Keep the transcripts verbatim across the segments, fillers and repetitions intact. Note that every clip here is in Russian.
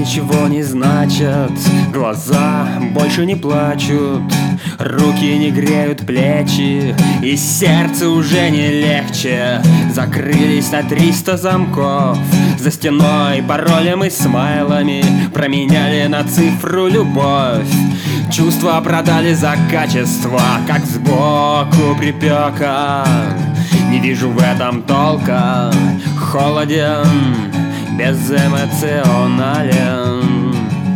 ничего не значат, глаза больше не плачут, руки не греют плечи, и сердце уже не легче. Закрылись на триста замков, за стеной паролем и смайлами променяли на цифру любовь. Чувства продали за качество, как сбоку припека. Не вижу в этом толка, холоден, безэмоционален.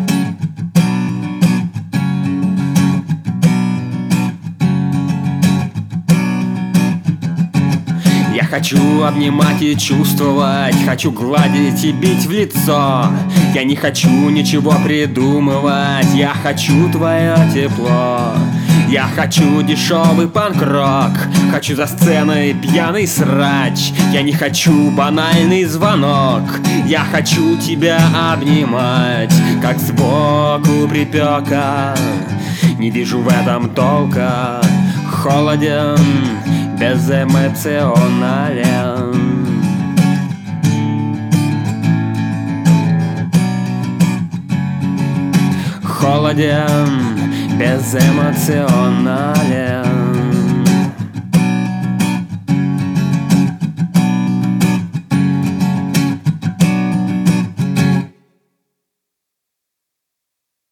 Я хочу обнимать и чувствовать, хочу гладить и бить в лицо. Я не хочу ничего придумывать, я хочу твое тепло. Я хочу дешевый панк-рок, хочу за сценой пьяный срач. Я не хочу банальный звонок, я хочу тебя обнимать, как сбоку припека. Не вижу в этом толка, холоден, безэмоционален. Холоден, безэмоционален.